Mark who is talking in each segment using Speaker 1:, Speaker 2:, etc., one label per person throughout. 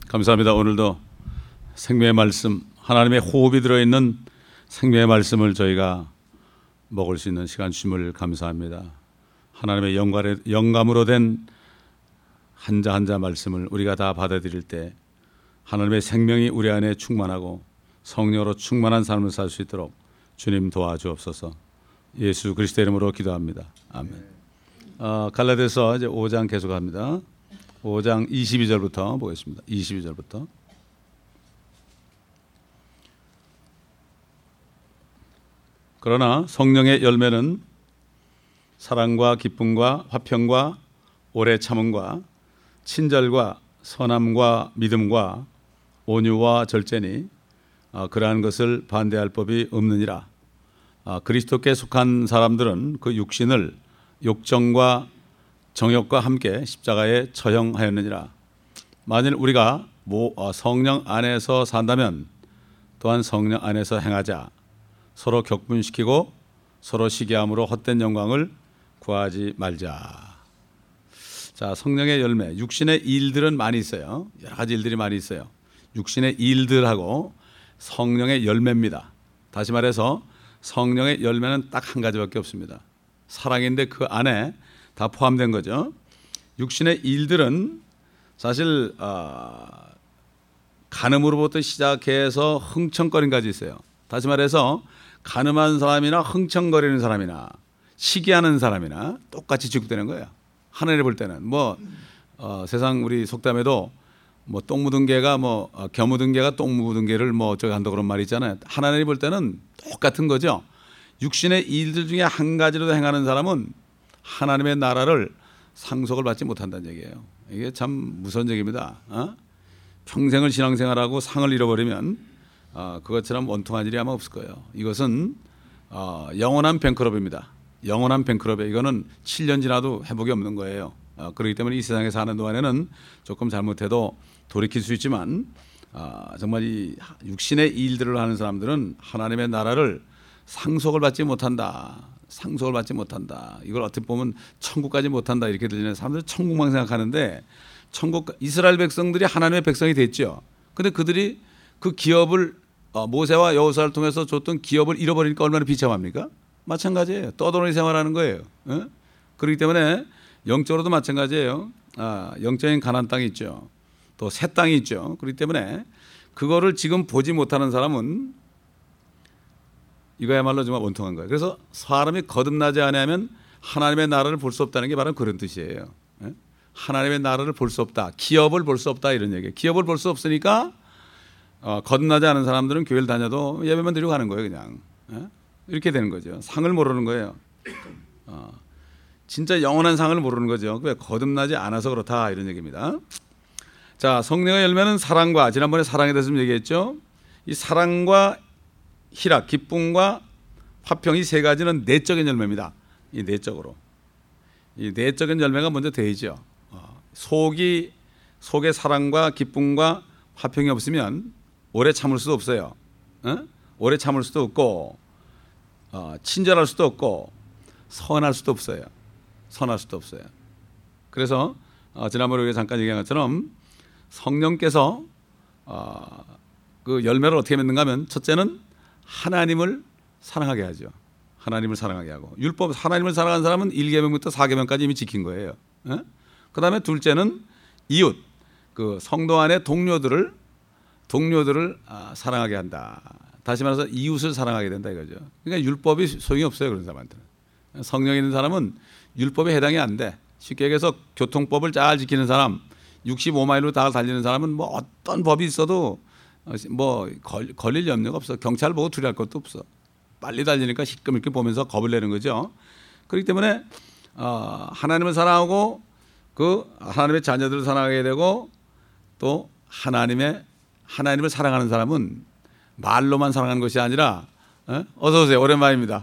Speaker 1: 감사합니다. 오늘도 생명의 말씀, 하나님의 호흡이 들어있는 생명의 말씀을 저희가 먹을 수 있는 시간 주심을 감사합니다. 하나님의 영감으로 된 한자 한자 말씀을 우리가 다 받아들일 때 하나님의 생명이 우리 안에 충만하고 성령으로 충만한 삶을 살 수 있도록 주님 도와주옵소서. 예수 그리스도의 이름으로 기도합니다. 아멘. 갈라디아서 이제 5장 계속합니다. 5장 22절부터 보겠습니다. 22절부터. 그러나 성령의 열매는 사랑과 기쁨과 화평과 오래 참음과 친절과 선함과 믿음과 온유와 절제니 그러한 것을 반대할 법이 없느니라. 그리스도께 속한 사람들은 그 육신을 욕정과 정욕과 함께 십자가에 처형하였느니라. 만일 우리가 성령 안에서 산다면 또한 성령 안에서 행하자. 서로 격분시키고 서로 시기함으로 헛된 영광을 구하지 말자. 자, 성령의 열매, 육신의 일들은 많이 있어요. 여러 가지 일들이 많이 있어요. 육신의 일들하고 성령의 열매입니다. 다시 말해서 성령의 열매는 딱 한 가지밖에 없습니다. 사랑인데 그 안에 다 포함된 거죠. 육신의 일들은 사실 간음으로부터 시작해서 흥청거림까지 있어요. 다시 말해서 간음한 사람이나 흥청거리는 사람이나 시기하는 사람이나 똑같이 취급되는 거예요. 하늘에 볼 때는 세상 우리 속담에도 똥 묻은 개가 겨 묻은 개가 똥 묻은 개를 어쩌고 한다 그런 말이 있잖아요. 하나님이 볼 때는 똑같은 거죠. 육신의 일들 중에 한 가지라도 행하는 사람은 하나님의 나라를 상속을 받지 못한다는 얘기예요. 이게 참 무서운 얘기입니다. 평생을 신앙생활하고 상을 잃어버리면 그것처럼 원통한 일이 아마 없을 거예요. 이것은 영원한 뱅크럽입니다. 영원한 뱅크럽에 이거는 7년 지나도 회복이 없는 거예요. 그렇기 때문에 이 세상에 사는 동안에는 조금 잘못해도 돌이킬 수 있지만 정말 이 육신의 일들을 하는 사람들은 하나님의 나라를 상속을 받지 못한다. 상속을 받지 못한다. 이걸 어떻게 보면 천국까지 못한다 이렇게 들리는 사람들은 천국만 생각하는데 이스라엘 백성들이 하나님의 백성이 됐죠. 그런데 그들이 그 기업을 모세와 여호수아를 통해서 줬던 기업을 잃어버리니까 얼마나 비참합니까? 마찬가지예요. 떠돌이 생활하는 거예요. 그렇기 때문에 영적으로도 마찬가지예요. 영적인 가나안 땅이 있죠. 또 새 땅이 있죠. 그렇기 때문에 그거를 지금 보지 못하는 사람은 이거야말로 정말 원통한 거예요. 그래서 사람이 거듭나지 않으면 하나님의 나라를 볼 수 없다는 게 바로 그런 뜻이에요. 하나님의 나라를 볼 수 없다. 기업을 볼 수 없다 이런 얘기예요. 기업을 볼 수 없으니까 거듭나지 않은 사람들은 교회를 다녀도 예배만 드리고 가는 거예요. 그냥 이렇게 되는 거죠. 상을 모르는 거예요. 진짜 영원한 상을 모르는 거죠. 왜 거듭나지 않아서 그렇다 이런 얘기입니다. 자, 성령의 열매는 사랑과, 지난번에 사랑에 대해서 좀 얘기했죠. 이 사랑과 희락, 기쁨과 화평 이 세 가지는 내적인 열매입니다. 이 내적으로. 이 내적인 열매가 먼저 되죠. 속에 사랑과 기쁨과 화평이 없으면 오래 참을 수도 없어요. 오래 참을 수도 없고 친절할 수도 없고 선할 수도 없어요. 선할 수도 없어요. 그래서 지난번에 우리가 잠깐 얘기한 것처럼 성령께서 그 열매를 어떻게 맺는가 하면 첫째는 하나님을 사랑하게 하죠. 하나님을 사랑하게 하고 율법 하나님을 사랑하는 사람은 1계명부터 4계명까지 이미 지킨 거예요. 그 다음에 둘째는 이웃, 그 성도 안의 동료들을 사랑하게 한다. 다시 말해서 이웃을 사랑하게 된다 이거죠. 그러니까 율법이 소용이 없어요. 그런 사람한테는. 성령이 있는 사람은 율법에 해당이 안 돼. 쉽게 얘기해서 교통법을 잘 지키는 사람, 65마일로 다 달리는 사람은 어떤 법이 있어도 걸릴 염려가 없어. 경찰 보고 두려워할 것도 없어. 빨리 달리니까 시끄럽게 보면서 겁을 내는 거죠. 그렇기 때문에 하나님을 사랑하고 그 하나님의 자녀들을 사랑하게 되고 또 하나님을 사랑하는 사람은 말로만 사랑하는 것이 아니라 어서 오세요. 오랜만입니다.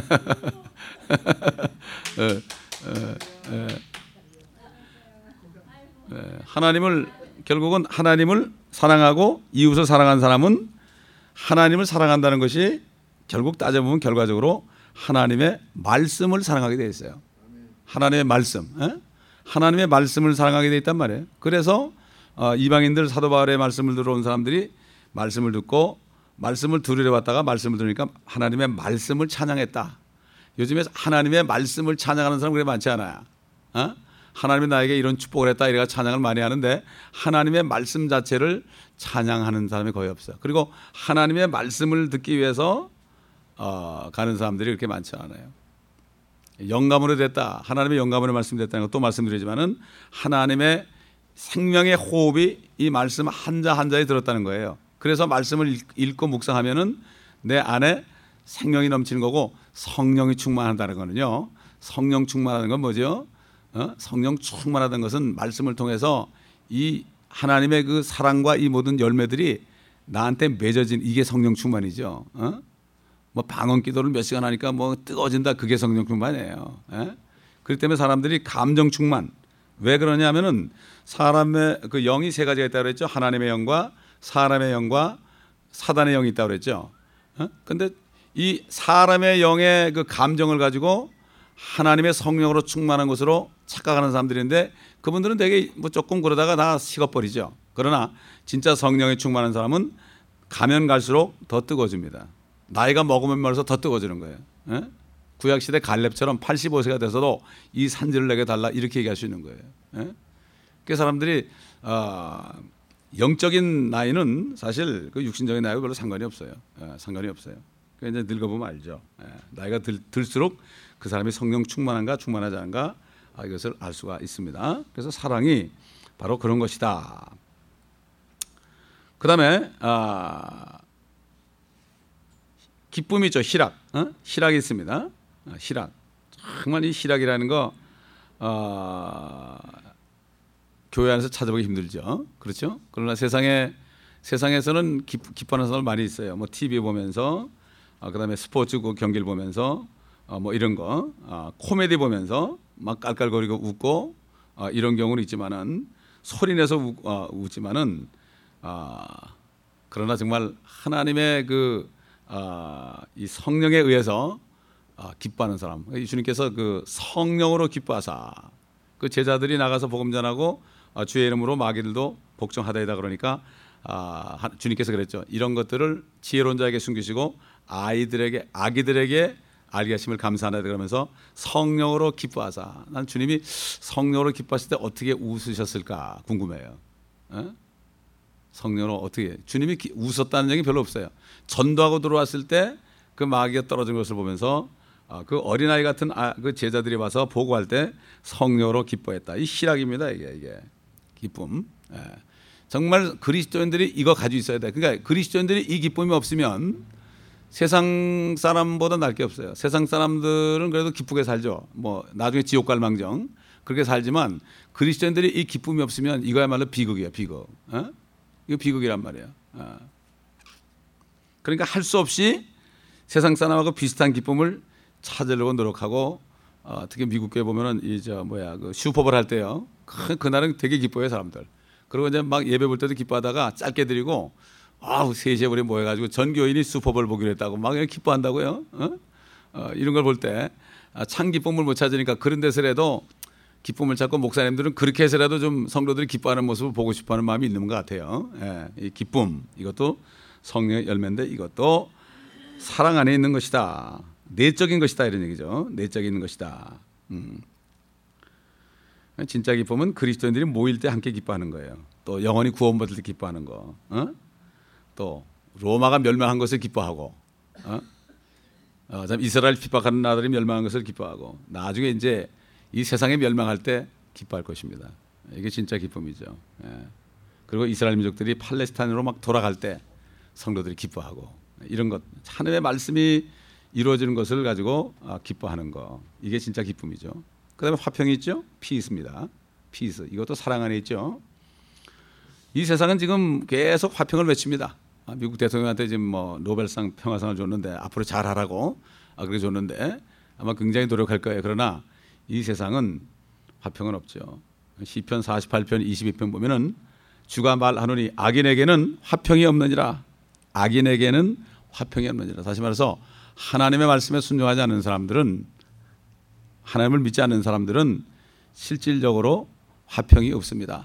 Speaker 1: 결국은 하나님을 사랑하고 이웃을 사랑하는 사람은 하나님을 사랑한다는 것이 결국 따져보면 결과적으로 하나님의 말씀을 사랑하게 되어 있어요. 하나님의 말씀, 하나님의 말씀을 사랑하게 되어 있단 말이에요. 그래서 이방인들 사도 바울의 말씀을 들어온 사람들이 말씀을 듣고 말씀을 들으려 왔다가 말씀을 들으니까 하나님의 말씀을 찬양했다. 요즘에 하나님의 말씀을 찬양하는 사람 그렇게 많지 않아요. 하나님이 나에게 이런 축복을 했다 이래가 찬양을 많이 하는데 하나님의 말씀 자체를 찬양하는 사람이 거의 없어요. 그리고 하나님의 말씀을 듣기 위해서 가는 사람들이 그렇게 많지 않아요. 영감으로 됐다. 하나님의 영감으로 말씀됐다는 것도 말씀드리지만은 하나님의 생명의 호흡이 이 말씀 한자 한자에 들었다는 거예요. 그래서 말씀을 읽고 묵상하면은 내 안에 생명이 넘치는 거고 성령이 충만한다는 거는요. 성령 충만하는 건 뭐죠? 성령 충만하다는 것은 말씀을 통해서 이 하나님의 그 사랑과 이 모든 열매들이 나한테 맺어진 이게 성령 충만이죠. 뭐 방언 기도를 몇 시간 하니까 뭐 뜨거워진다 그게 성령 충만이에요. 그렇기 때문에 사람들이 감정 충만. 왜 그러냐면은 사람의 그 영이 세 가지가 있다고 그랬죠. 하나님의 영과 사람의 영과 사단의 영이 있다고 그랬죠. 근데 이 사람의 영의 그 감정을 가지고 하나님의 성령으로 충만한 것으로 착각하는 사람들인데 그분들은 되게 뭐 조금 그러다가 다 식어버리죠. 그러나 진짜 성령에 충만한 사람은 가면 갈수록 더 뜨거워집니다. 나이가 먹으면 먹을수록 더 뜨거워지는 거예요. 구약시대 갈렙처럼 85세가 돼서도 이 산지를 내게 달라 이렇게 얘기할 수 있는 거예요. 그 사람들이 영적인 나이는 사실 그 육신적인 나이와 별로 상관이 없어요. 상관이 없어요. 그러니까 이제 늙어보면 알죠. 나이가 들수록 그 사람이 성령 충만한가 충만하지 않은가 이것을 알 수가 있습니다. 그래서 사랑이 바로 그런 것이다. 그 다음에 기쁨이 있죠. 희락. 희락이 있습니다. 희락. 정말 이 희락이라는 거 교회 안에서 찾아보기 힘들죠. 그렇죠? 그러나 세상에서는 기뻐하는 사람들 많이 있어요. 뭐 TV 보면서 그다음에 스포츠 경기를 보면서 뭐 이런 거 코미디 보면서 막 깔깔거리고 웃고 이런 경우는 있지만은 소리내서 웃지만은 그러나 정말 하나님의 이 성령에 의해서 기뻐하는 사람. 주님께서 그 성령으로 기뻐하사 그 제자들이 나가서 복음 전하고 주의 이름으로 마귀들도 복종하다이다 그러니까 주님께서 그랬죠. 이런 것들을 지혜로운 자에게 숨기시고 아기들에게 알게 하심을 감사하다 그러면서 성령으로 기뻐하사. 난 주님이 성령으로 기뻐하실 때 어떻게 웃으셨을까 궁금해요. 성령으로 어떻게 주님이 웃었다는 얘기 별로 없어요. 전도하고 들어왔을 때 그 마귀가 떨어진 것을 보면서 그 어린아이 같은 그 제자들이 와서 보고할 때 성령으로 기뻐했다. 이 희락입니다. 이게 기쁨. 정말 그리스도인들이 이거 가지고 있어야 돼. 그러니까 그리스도인들이 이 기쁨이 없으면 세상 사람보다 날 게 없어요. 세상 사람들은 그래도 기쁘게 살죠. 뭐 나중에 지옥 갈 망정 그렇게 살지만 그리스도인들이 이 기쁨이 없으면 이거야말로 비극이에요. 비극. 이거 비극이란 말이에요. 그러니까 할 수 없이 세상 사람하고 비슷한 기쁨을 찾으려고 노력하고 특히 미국 교회 보면은 그 슈퍼볼 할 때요. 그날은 되게 기뻐해요 사람들. 그리고 이제 막 예배 볼 때도 기뻐하다가 짧게 드리고 3시에 우리 모여가지고 전 교인이 슈퍼볼 보기로 했다고 막 기뻐한다고요. 이런 걸 볼 때 참 기쁨을 못 찾으니까 그런 데서라도 기쁨을 찾고 목사님들은 그렇게 해서라도 좀 성도들이 기뻐하는 모습을 보고 싶어하는 마음이 있는 것 같아요. 이 기쁨 이것도 성령의 열매인데 이것도 사랑 안에 있는 것이다. 내적인 것이다 이런 얘기죠. 내적인 것이다. 진짜 기쁨은 그리스도인들이 모일 때 함께 기뻐하는 거예요. 또 영원히 구원받을 때 기뻐하는 거. 또 로마가 멸망한 것을 기뻐하고 이스라엘 핍박하는 나라들이 멸망한 것을 기뻐하고 나중에 이제 이 세상에 멸망할 때 기뻐할 것입니다. 이게 진짜 기쁨이죠. 그리고 이스라엘 민족들이 팔레스타인으로 막 돌아갈 때 성도들이 기뻐하고 이런 것 하나님의 말씀이 이루어지는 것을 가지고 기뻐하는 거 이게 진짜 기쁨이죠. 그다음에 화평이 있죠. 피스입니다. 피스 이것도 사랑 안에 있죠. 이 세상은 지금 계속 화평을 외칩니다. 미국 대통령한테 지금 뭐 노벨상 평화상을 줬는데 앞으로 잘하라고 그렇게 줬는데 아마 굉장히 노력할 거예요. 그러나 이 세상은 화평은 없죠. 시편 48편 22편 보면은 주가 말하노니 악인에게는 화평이 없느니라. 악인에게는 화평이 없느니라. 다시 말해서 하나님의 말씀에 순종하지 않는 사람들은 하나님을 믿지 않는 사람들은 실질적으로 화평이 없습니다.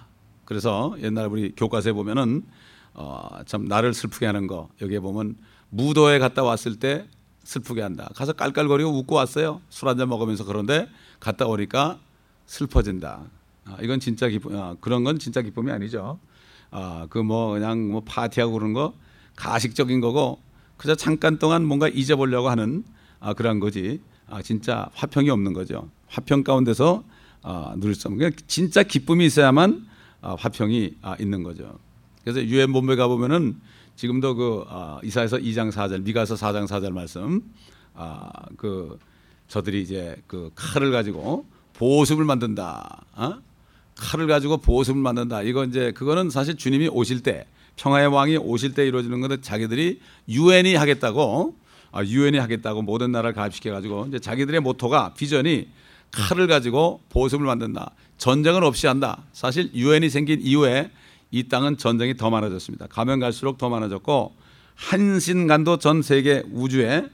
Speaker 1: 그래서 옛날 우리 교과서에 보면은 참 나를 슬프게 하는 거, 여기에 보면 무도에 갔다 왔을 때 슬프게 한다. 가서 깔깔거리고 웃고 왔어요. 술 한잔 먹으면서. 그런데 갔다 오니까 슬퍼진다. 이건 진짜 기쁨. 그런 건 진짜 기쁨이 아니죠. 그 뭐 그냥 뭐 파티하고 그런 거 가식적인 거고, 그저 잠깐 동안 뭔가 잊어보려고 하는 그런 거지. 진짜 화평이 없는 거죠. 화평 가운데서 누릴 수 없는, 진짜 기쁨이 있어야만 화평이 있는 거죠. 그래서 유엔 본부에 가 보면은 지금도 그 이사야서 2장 4절, 미가서 4장 4절 말씀, 그 저들이 이제 그 칼을 가지고 보습을 만든다. 칼을 가지고 보습을 만든다. 이거 이제 그거는 사실 주님이 오실 때, 평화의 왕이 오실 때 이루어지는 건데, 자기들이 유엔이 하겠다고 모든 나라를 가입시켜 가지고 이제 자기들의 모토가, 비전이 칼을 가지고 보습을 만든다. 전쟁은 없이 한다. 사실 유엔이 생긴 이후에 이 땅은 전쟁이 더 많아졌습니다. 가면 갈수록 더 많아졌고, 한신간도 전 세계 우주에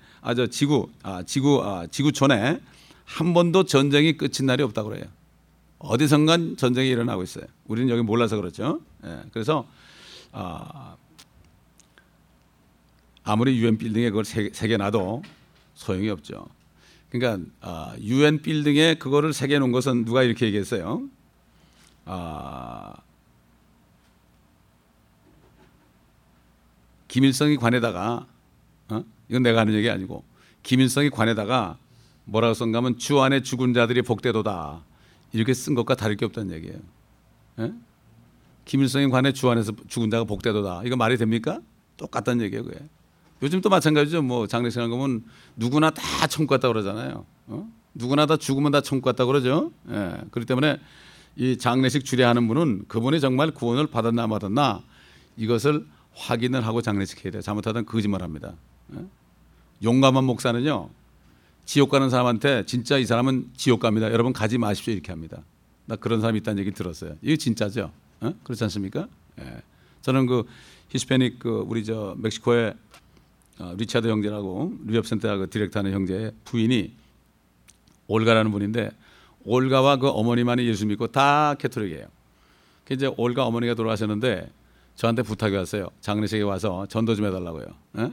Speaker 1: 지구촌에 한 번도 전쟁이 끝인 날이 없다고 그래요. 어디선간 전쟁이 일어나고 있어요. 우리는 여기 몰라서 그렇죠. 그래서 아무리 유엔 빌딩에 그걸 새겨놔도 소용이 없죠. 그러니까 유엔 빌딩에 그거를 새겨놓은 것은 누가 이렇게 얘기했어요. 김일성이 관에다가, 이건 내가 하는 얘기 아니고, 김일성이 관에다가 뭐라고 쓴가 하면 주 안에 죽은 자들이 복되도다, 이렇게 쓴 것과 다를 게 없다는 얘기예요. 김일성이 관에 주 안에서 죽은 자가 복되도다, 이거 말이 됩니까? 똑같다는 얘기예요. 그게. 요즘 또 마찬가지죠. 뭐 장례식 하는 거면 누구나 다 천국 갔다 그러잖아요. 누구나 다 죽으면 다 천국 갔다 그러죠. 그렇기 때문에 이 장례식 주례하는 분은 그분이 정말 구원을 받았나 받았나 이것을 확인을 하고 장례식 해야 돼요. 잘못하면 거짓말합니다. 용감한 목사는요, 지옥 가는 사람한테 진짜 이 사람은 지옥 갑니다, 여러분 가지 마십시오, 이렇게 합니다. 나 그런 사람이 있다는 얘기 들었어요. 이게 진짜죠? 그렇지 않습니까? 저는 그 히스패닉 우리 저 멕시코의 리차드 형제라고 리업센터 그 디렉터하는 형제의 부인이 올가라는 분인데, 올가와 그 어머니만이 예수 믿고 다 캐토릭이에요. 이제 올가 어머니가 돌아가셨는데 저한테 부탁이 왔어요. 장례식에 와서 전도 좀 해달라고요.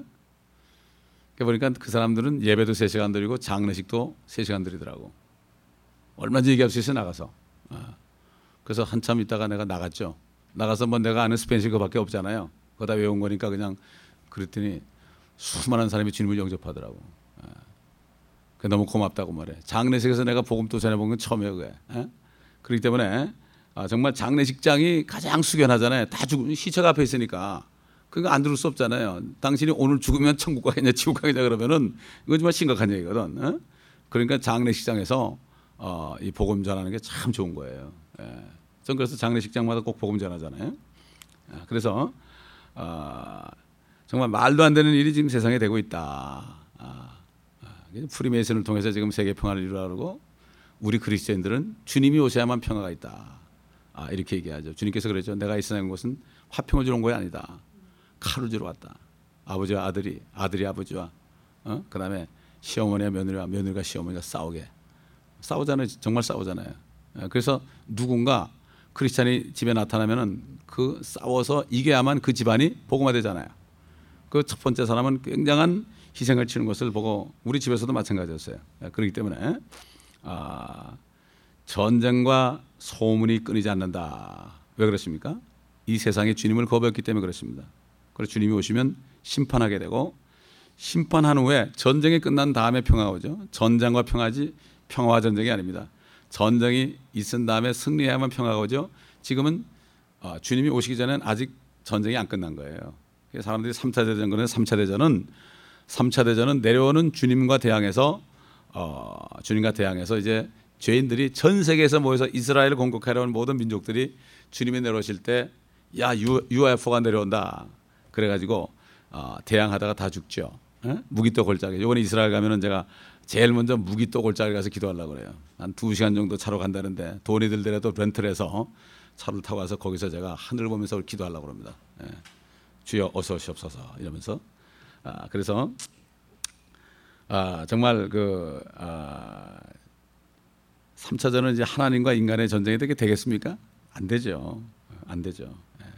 Speaker 1: 보니까 그 사람들은 예배도 3시간 드리고 장례식도 3시간 드리더라고. 얼마든지 얘기할 수 있어요, 나가서. 그래서 한참 있다가 내가 나갔죠. 나가서 뭐 내가 아는 스페인식 그밖에 없잖아요. 그거 다 외운 거니까 그냥 그랬더니 수많은 사람이 주님을 영접하더라고. 그게 너무 고맙다고 말해. 장례식에서 내가 복음 또 전해본 건 처음이에요, 그게. 그렇기 때문에 정말 장례식장이 가장 숙연하잖아요. 다 죽으면 시체가 앞에 있으니까 그거 안 들을 수 없잖아요. 당신이 오늘 죽으면 천국 가겠냐 지옥 가겠냐 그러면은 이거 정말 심각한 얘기거든. 그러니까 장례식장에서 이 복음 전하는 게 참 좋은 거예요. 전 그래서 장례식장마다 꼭 복음 전하잖아요. 그래서 정말 말도 안 되는 일이 지금 세상에 되고 있다. 프리메이슨을 통해서 지금 세계 평화를 이루려고 우리 그리스도인들은 주님이 오셔야만 평화가 있다. 이렇게 얘기하죠. 주님께서 그랬죠. 내가 이 세상에 온 것은 화평을 주러 온 것이 아니다. 칼을 주러 왔다. 아버지와 아들이, 아들이 아버지와 그다음에 시어머니와 며느리와 며느리가 시어머니가 싸우잖아요. 정말 싸우잖아요. 그래서 누군가 크리스찬이 집에 나타나면은 그 싸워서 이겨야만 그 집안이 복음화되잖아요. 그 첫 번째 사람은 굉장한 희생을 치는 것을 보고 우리 집에서도 마찬가지였어요. 그렇기 때문에 전쟁과 소문이 끊이지 않는다. 왜 그렇습니까? 이 세상에 주님을 거부했기 때문에 그렇습니다. 그래서 주님이 오시면 심판하게 되고, 심판한 후에 전쟁이 끝난 다음에 평화가 오죠. 전쟁과 평화지 평화와 전쟁이 아닙니다. 전쟁이 있은 다음에 승리해야만 평화가 오죠. 지금은 주님이 오시기 전에는 아직 전쟁이 안 끝난 거예요. 사람들이 3차 대전 그러는 3차 대전은 내려오는 주님과 대항해서 이제 죄인들이 전 세계에서 모여서 이스라엘을 공격하려는 모든 민족들이 주님이 내려오실 때 야 UFO가 내려온다 그래가지고 대항하다가 다 죽죠. 무기또 골짜기. 이번에 이스라엘 가면은 제가 제일 먼저 무기또 골짜기 가서 기도하려고 그래요. 한 2시간 정도 차로 간다는데 돈이 들더라도 렌트해서 차를 타고 가서 거기서 제가 하늘 보면서 기도하려고 합니다. 주여 어서 오시옵소서 이러면서. 그래서 정말 3차전은 이제 하나님과 인간의 전쟁이 되겠습니까? 안 되죠. 안 되죠.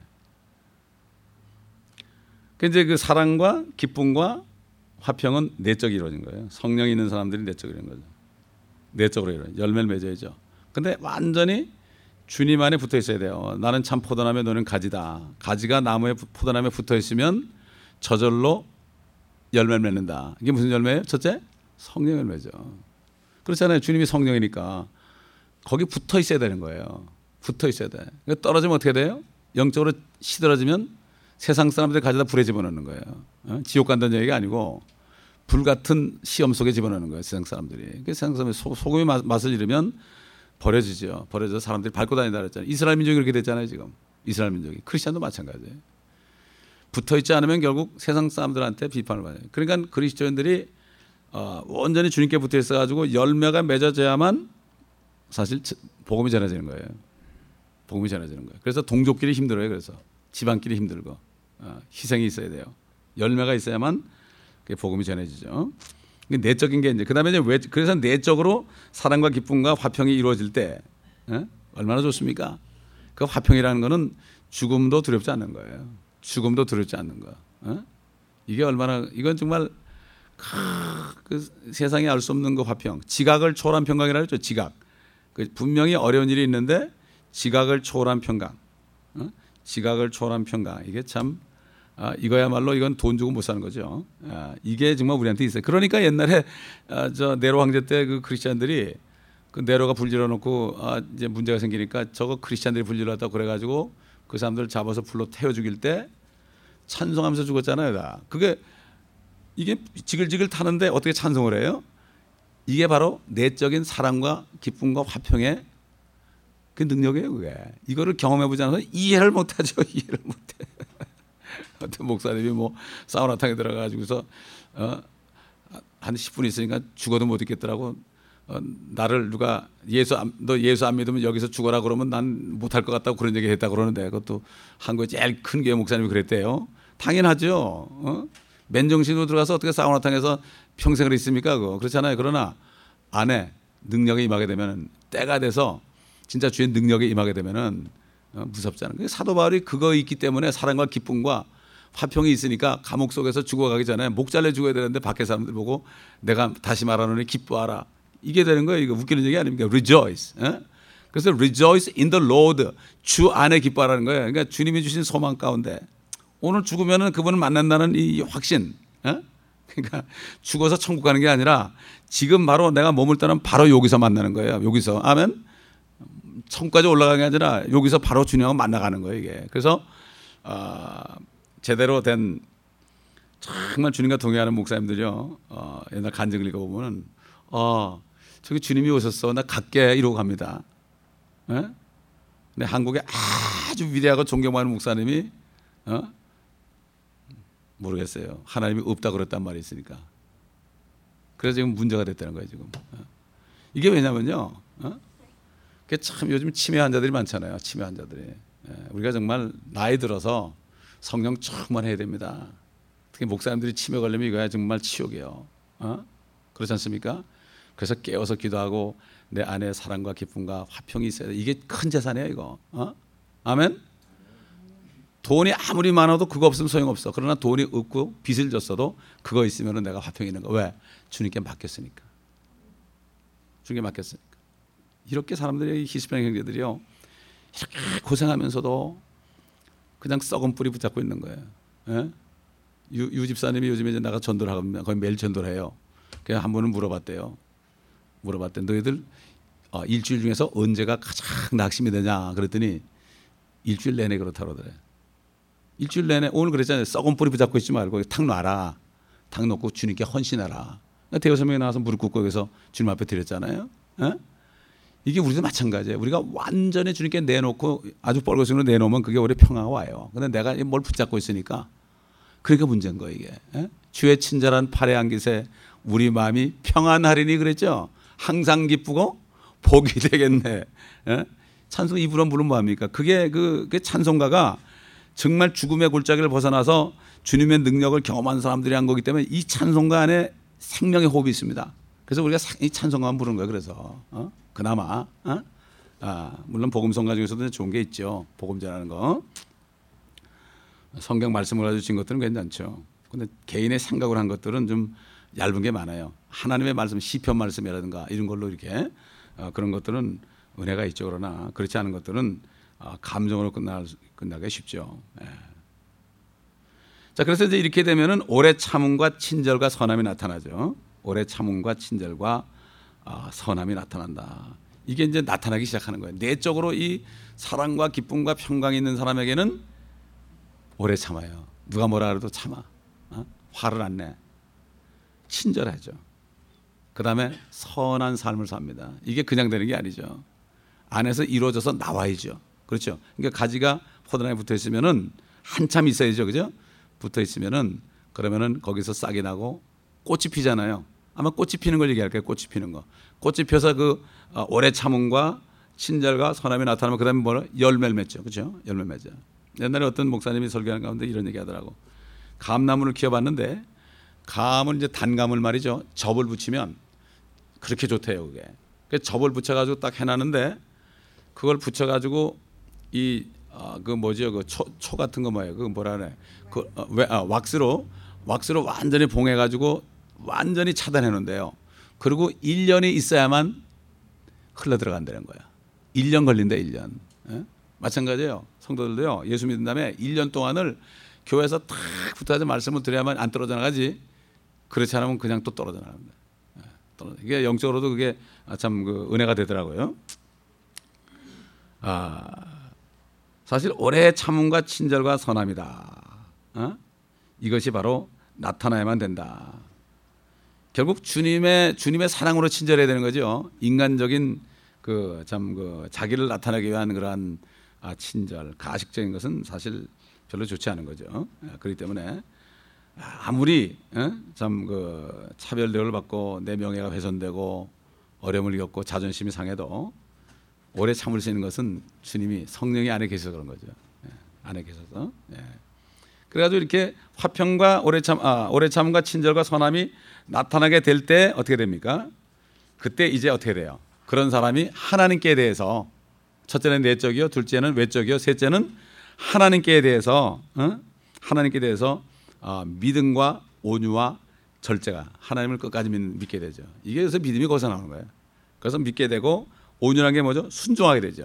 Speaker 1: 이제 그 사랑과 기쁨과 화평은 내적으로 이루어진 거예요. 성령이 있는 사람들이 내적으로 이루어진 거죠. 내적으로 이루어진 열매를 맺어야죠. 근데 완전히 주님 안에 붙어 있어야 돼요. 나는 참 포도나무에 너는 가지다. 가지가 나무에 포도나무에 붙어 있으면 저절로 열매를 맺는다. 이게 무슨 열매예요? 첫째, 성령 열매죠. 그렇잖아요. 주님이 성령이니까 거기 붙어 있어야 되는 거예요. 붙어 있어야 돼. 그러니까 떨어지면 어떻게 돼요? 영적으로 시들어지면 세상 사람들 가져다 불에 집어넣는 거예요. 지옥 간다는 얘기가 아니고 불 같은 시험 속에 집어넣는 거예요. 세상 사람들이. 세상 사람들이 소금의 맛을 잃으면 버려지죠. 버려져서 사람들이 밟고 다닌다 그랬잖아요. 이스라엘 민족이 그렇게 됐잖아요. 지금 이스라엘 민족이. 크리스천도 마찬가지예요. 붙어있지 않으면 결국 세상 사람들한테 비판을 받아요. 그러니까 그리스도인들이 온전히 주님께 붙어 있어가지고 열매가 맺어져야만 사실 복음이 전해지는 거예요. 복음이 전해지는 거예요. 그래서 동족끼리 힘들어요. 그래서 집안끼리 힘들고 희생이 있어야 돼요. 열매가 있어야만 복음이 전해지죠. 내적인 게 이제 그다음에 이제 그래서 내적으로 사랑과 기쁨과 화평이 이루어질 때 얼마나 좋습니까? 그 화평이라는 거는 죽음도 두렵지 않는 거예요. 죽음도 두렵지 않는 거. 이게 얼마나 이건 정말 그 세상에 알 수 없는 그 화평. 지각을 초월한 평강이라 그랬죠. 지각. 분명히 어려운 일이 있는데 지각을 초월한 평강. 지각을 초월한 평강. 이게 참 이거야말로 이건 돈 주고 못 사는 거죠. 이게 정말 우리한테 있어요. 그러니까 옛날에 저 네로 황제 때 그 크리스찬들이 그 네로가 불질러 놓고 이제 문제가 생기니까 저거 크리스찬들이 불질렀다고 그래가지고 그 사람들 잡아서 불로 태워 죽일 때 찬송하면서 죽었잖아요. 다. 그게 이게 지글지글 타는데 어떻게 찬송을 해요? 이게 바로 내적인 사랑과 기쁨과 화평의 그 능력이에요. 그게 이거를 경험해보지 않아서 이해를 못하죠. 이해를 못해. 어떤 목사님이 뭐 사우나탕에 들어가가지고서 한 10분 있으니까 죽어도 못 있겠더라고. 나를 누가 너 예수 안 믿으면 여기서 죽어라 그러면 난 못할 것 같다고 그런 얘기 했다 그러는데 그것도 한국의 제일 큰 교회 목사님이 그랬대요. 당연하죠. 맨정신으로 들어가서 어떻게 사우나탕에서 평생을 있습니까? 그렇잖아요. 그러나 안에 능력이 임하게 되면 때가 돼서 진짜 주의 능력이 임하게 되면은 무섭잖아요. 사도 바울이 그거 있기 때문에 사랑과 기쁨과 화평이 있으니까 감옥 속에서 죽어가기 전에 목 잘려 죽어야 되는데 밖에 사람들 보고 내가 다시 말하노니 기뻐하라. 이게 되는 거예요. 이거 웃기는 얘기 아닙니까? Rejoice. 그래서 rejoice in the Lord. 주 안에 기뻐하라는 거예요. 그러니까 주님이 주신 소망 가운데 오늘 죽으면은 그분을 만난다는 이 확신. 그러니까 죽어서 천국 가는 게 아니라 지금 바로 내가 몸을 떠나면 바로 여기서 만나는 거예요. 여기서. 아멘. 천국까지 올라가는 게 아니라 여기서 바로 주님하고 만나가는 거예요. 이게. 그래서 제대로 된 정말 주님과 동행하는 목사님들이요. 옛날 간증을 읽어보면은 저기 주님이 오셨어. 나 갈게 이러고 갑니다. 근데 한국에 아주 위대하고 존경하는 목사님이 모르겠어요. 하나님이 없다 그랬단 말이 있으니까. 그래서 지금 문제가 됐다는 거예요. 지금. 이게 왜냐면요. 그게 참 요즘 치매 환자들이 많잖아요. 치매 환자들이. 우리가 정말 나이 들어서 성령 충만해야 됩니다. 특히 목사님들이 치매 걸리면 이거야 정말 치욕이에요. 그렇지 않습니까? 그래서 깨워서 기도하고 내 안에 사랑과 기쁨과 화평이 있어야 돼. 이게 큰 재산이에요. 이거. 아멘. 돈이 아무리 많아도 그거 없으면 소용없어. 그러나 돈이 없고 빚을 졌어도 그거 있으면 내가 화평이 있는 거. 왜? 주님께 맡겼으니까. 주님께 맡겼으니까. 이렇게 사람들이 히스패닉 형제들이요. 이렇게 고생하면서도 그냥 썩은 뿌리 붙잡고 있는 거예요. 유 집사님이 요즘에 이제 나가 전도를 하거든요. 거의 매일 전도를 해요. 그냥 한 번은 물어봤대요. 너희들 일주일 중에서 언제가 가장 낙심이 되냐 그랬더니 일주일 내내 그렇다 그러더래. 일주일 내내 오늘 그랬잖아요. 썩은 뿌리 붙잡고 있지 말고 탁 놔라. 탁 놓고 주님께 헌신하라. 대여섯 명이 나와서 무릎 꿇고 여기서 주님 앞에 드렸잖아요. 이게 우리도 마찬가지예요. 우리가 완전히 주님께 내놓고 아주 뻘겋으로 내놓으면 그게 우리 평화가 와요. 근데 내가 뭘 붙잡고 있으니까 그러니까 문제인 거예요. 이게. 주의 친절한 팔에 안기세 우리 마음이 평안하리니 그랬죠. 항상 기쁘고 복이 되겠네. 찬송 입으로 부르면 뭐합니까? 그게 그 찬송가가 정말 죽음의 골짜기를 벗어나서 주님의 능력을 경험한 사람들이 한 거기 때문에 이 찬송가 안에 생명의 호흡이 있습니다. 그래서 우리가 이 찬송가만 부르는 거예요. 그래서 그나마 물론 복음성가 중에서도 좋은 게 있죠. 복음 전하는 거. 성경 말씀을 가지고 진 것들은 괜찮죠. 근데 개인의 생각을 한 것들은 좀 얇은 게 많아요. 하나님의 말씀, 시편 말씀이라든가 이런 걸로 이렇게 그런 것들은 은혜가 있죠. 그러나 그렇지 않은 것들은 감정으로 끝나기 쉽죠. 예. 자, 그래서 이제 이렇게 되면은 오래 참음과 친절과 선함이 나타나죠. 오래 참음과 친절과 선함이 나타난다. 이게 이제 나타나기 시작하는 거예요. 내적으로 이 사랑과 기쁨과 평강이 있는 사람에게는 오래 참아요. 누가 뭐라 그래도 참아. 화를 안 내. 친절하죠. 그 다음에 선한 삶을 삽니다. 이게 그냥 되는 게 아니죠. 안에서 이루어져서 나와야죠. 그렇죠. 그러니까 가지가 포도나무에 붙어 있으면은 한참 있어야죠. 그죠? 붙어 있으면은 그러면은 거기서 싹이 나고 꽃이 피잖아요. 아마 꽃이 피는 걸 얘기할 거예요. 꽃이 피는 거. 꽃이 펴서 그 오래 참음과 친절과 선함이 나타나면 그 다음에 뭐라? 열매를 맺죠. 그렇죠? 열매 맺죠. 옛날에 어떤 목사님이 설교하는 가운데 이런 얘기 하더라고. 감나무를 키워봤는데 감은 이제 단감을 말이죠. 접을 붙이면 그렇게 좋대요. 그게. 그래서 접을 붙여가지고 딱 해놨는데 그걸 붙여가지고 그 뭐죠? 그 초 같은 거 뭐예요? 그 뭐라 그래? 왁스로 완전히 봉해가지고 완전히 차단해 놓은데요. 그리고 1년이 있어야만 흘러 들어간다는 거야. 1년 걸린대, 1년. 예? 마찬가지예요. 성도들도요. 예수 믿은 다음에 1년 동안을 교회에서 탁 붙어서 말씀을 드려야만 안 떨어져 나가지. 그렇지 않으면 그냥 또 떨어져 나갑니다. 이게 영적으로도 그게 참 그 은혜가 되더라고요. 사실 오래 참음과 친절과 선함이다. 이것이 바로 나타나야만 된다. 결국 주님의 사랑으로 친절해야 되는 거죠. 인간적인 그 자기를 나타내기 위한 그러한 친절, 가식적인 것은 사실 별로 좋지 않은 거죠. 그렇기 때문에 아무리 그 차별 대우를 받고 내 명예가 훼손되고 어려움을 겪고 자존심이 상해도 오래 참을 수 있는 것은 주님이 성령이 안에 계셔서 그런 거죠. 안에 계셔서. 그래가지고 이렇게 화평과 오래 참음과 친절과 선함이 나타나게 될 때 어떻게 됩니까? 그때 이제 어떻게 돼요? 그런 사람이 하나님께 대해서 첫째는 내적이요, 둘째는 외적이요, 셋째는 하나님께 대해서 믿음과 온유와 절제가 하나님을 끝까지 믿게 되죠. 이게 그래서 믿음이 거기서 나오는 거예요. 그래서 믿게 되고 온유한 게 뭐죠? 순종하게 되죠.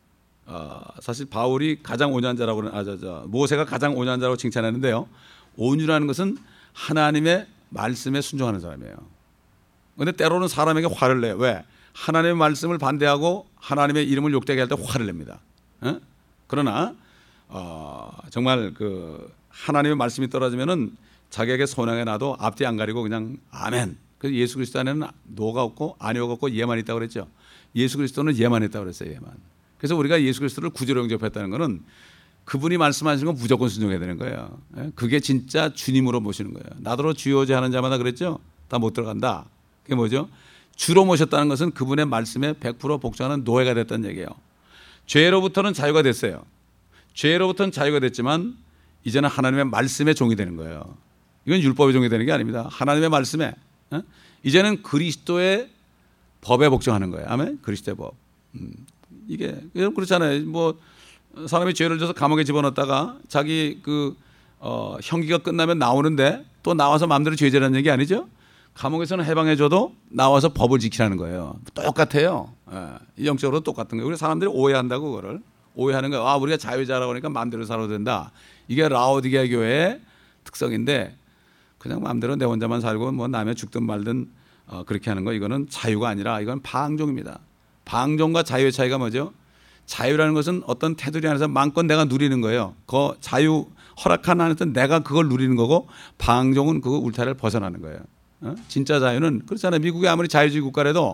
Speaker 1: 사실 바울이 가장 온유한 자라고 모세가 가장 온유한 자라고 칭찬하는데요. 온유라는 것은 하나님의 말씀에 순종하는 사람이에요. 그런데 때로는 사람에게 화를 내요. 왜? 하나님의 말씀을 반대하고 하나님의 이름을 욕되게 할 때 화를 냅니다. 그러나 정말 그 하나님의 말씀이 떨어지면은 자기에게 손해가 나도 앞뒤 안 가리고 그냥 아멘. 그래서 예수 그리스도 안에는 노가 없고 아니오가 없고 예만 있다고 그랬죠. 예수 그리스도는 예만 있다고 그랬어요. 예만. 그래서 우리가 예수 그리스도를 구주로 영접했다는 것은 그분이 말씀하시는 건 무조건 순종해야 되는 거예요. 그게 진짜 주님으로 모시는 거예요. 나더러 주요제 하는 자마다 그랬죠. 다 못 들어간다. 그게 뭐죠? 주로 모셨다는 것은 그분의 말씀에 100% 복종하는 노예가 됐다는 얘기예요. 죄로부터는 자유가 됐어요. 죄로부터는 자유가 됐지만 이제는 하나님의 말씀의 종이 되는 거예요. 이건 율법의 종이 되는 게 아닙니다. 하나님의 말씀에 이제는 그리스도의 법에 복종하는 거예요. 아멘. 그리스도의 법. 이게 그렇잖아요. 뭐 사람이 죄를 져서 감옥에 집어넣었다가 자기 그 형기가 끝나면 나오는데 또 나와서 마음대로 죄질하는 얘기 아니죠? 감옥에서는 해방해줘도 나와서 법을 지키라는 거예요. 똑같아요. 영적으로 똑같은 거예요. 우리 사람들이 오해한다고 그거를 오해하는 거예요. 우리가 자유자라고 하니까 마음대로 살아도 된다. 이게 라오디게아 교회의 특성인데 그냥 마음대로 내 혼자만 살고 뭐 남의 죽든 말든 그렇게 하는 거 이거는 자유가 아니라 이건 방종입니다. 방종과 자유의 차이가 뭐죠? 자유라는 것은 어떤 테두리 안에서 마음껏 내가 누리는 거예요. 그 자유 허락한 안에서 내가 그걸 누리는 거고 방종은 그 울타리를 벗어나는 거예요. 진짜 자유는 그렇잖아요. 미국이 아무리 자유주의 국가라도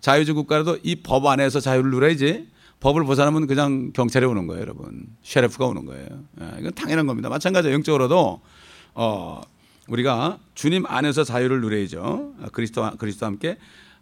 Speaker 1: 이 법 안에서 자유를 누려야지 법을 벗어나면 그냥 경찰이 오는 거예요, 여러분. 셰리프가 오는 거예요. 이건 당연한 겁니다. 마찬가지로 영적으로도 우리가 주님 안에서 자유를 누려야죠. 그리스도와 함께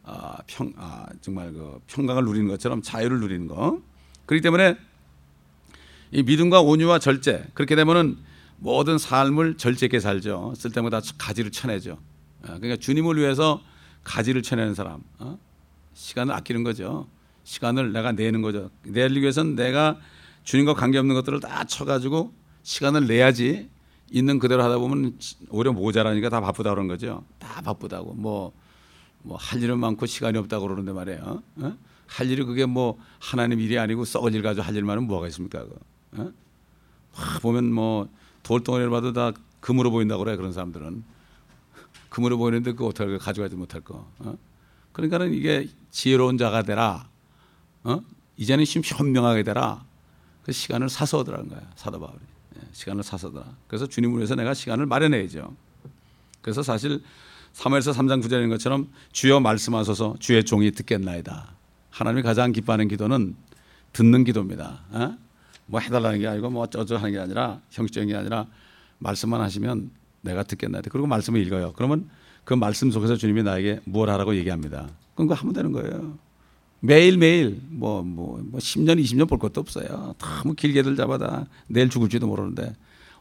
Speaker 1: 정말 그 평강을 누리는 것처럼 자유를 누리는 거. 그렇기 때문에 이 믿음과 온유와 절제 그렇게 되면은 모든 삶을 절제 있게 살죠. 쓸 때마다 가지를 쳐내죠. 그러니까 주님을 위해서 가지를 쳐내는 사람, 시간을 아끼는 거죠. 시간을 내가 내는 거죠. 내기 위해서는 내가 주님과 관계없는 것들을 다 쳐가지고 시간을 내야지. 있는 그대로 하다 보면 오히려 모자라니까 다 바쁘다 그런 거죠. 다 바쁘다고 뭐 할 일은 많고 시간이 없다고 그러는데 말이에요. 어? 할 일이 그게 뭐 하나님 일이 아니고 썩을 일 가지고 할 일만은 뭐가 있습니까? 어? 보면 뭐 돌덩어리를 봐도 다 금으로 보인다고 그래. 그런 사람들은 금으로 보이는데 그거 어떻게 가져가지 못할 거. 그러니까는 이게 지혜로운 자가 되라. 이제는 현명하게 되라. 그 시간을 사서 얻으라는 거야. 사도 바울이. 시간을 사서 얻으라. 그래서 주님을 위해서 내가 시간을 마련해야죠. 그래서 사실 사무엘서 3장 9절인 것처럼 주여 말씀하소서 주의 종이 듣겠나이다. 하나님이 가장 기뻐하는 기도는 듣는 기도입니다. 뭐 해달라는 게 아니고 뭐 어쩌고 하는 게 아니라 형식적인 게 아니라 말씀만 하시면 내가 듣겠나이다. 그리고 말씀을 읽어요. 그러면 그 말씀 속에서 주님이 나에게 뭘 하라고 얘기합니다. 그럼 그거 하면 되는 거예요. 매일매일 뭐 10년 20년 볼 것도 없어요. 너무 길게들 잡아다 내일 죽을지도 모르는데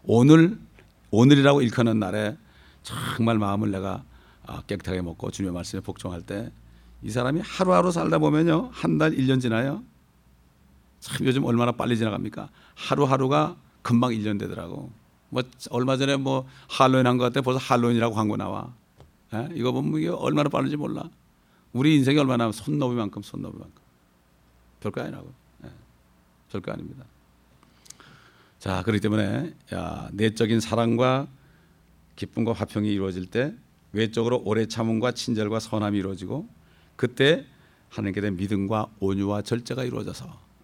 Speaker 1: 오늘이라고 일컫는 날에 정말 마음을 내가 깨끗하게 먹고 주님의 말씀에 복종할 때 이 사람이 하루하루 살다 보면요. 한 달 1년 지나요. 참 요즘 얼마나 빨리 지나갑니까? 하루하루가 금방 1년 되더라고. 뭐 얼마 전에 뭐 할로윈 한 것 같아. 벌써 할로윈이라고 광고 나와. 이거 보면 이게 얼마나 빠른지 몰라. 우리 인생이 얼마나 손너비만큼 별거 아니라고. 별거 아닙니다. 자, 그렇기 때문에 내적인 사랑과 기쁨과 화평이 이루어질 때 외적으로 오래 참음과 친절과 선함이 이루어지고 그때 하나님께 대한 믿음과 온유와 절제가 이루어져서